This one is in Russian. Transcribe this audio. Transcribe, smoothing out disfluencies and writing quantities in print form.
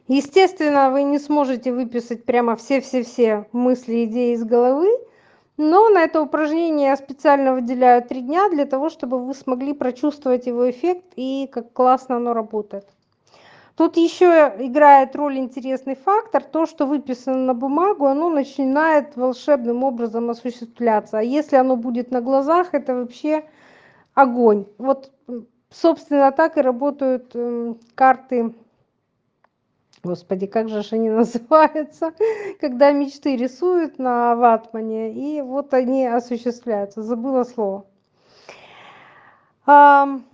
Естественно, вы не сможете выписать прямо все-все-все мысли, идеи из головы, но на это упражнение я специально выделяю 3 дня для того, чтобы вы смогли прочувствовать его эффект и как классно оно работает. Тут еще играет роль интересный фактор, то, что выписано на бумагу, оно начинает волшебным образом осуществляться. А если оно будет на глазах, это вообще огонь. Вот, собственно, так и работают карты. Господи, как же ж они называются, когда мечты рисуют на ватмане, и вот они осуществляются. Забыла слово.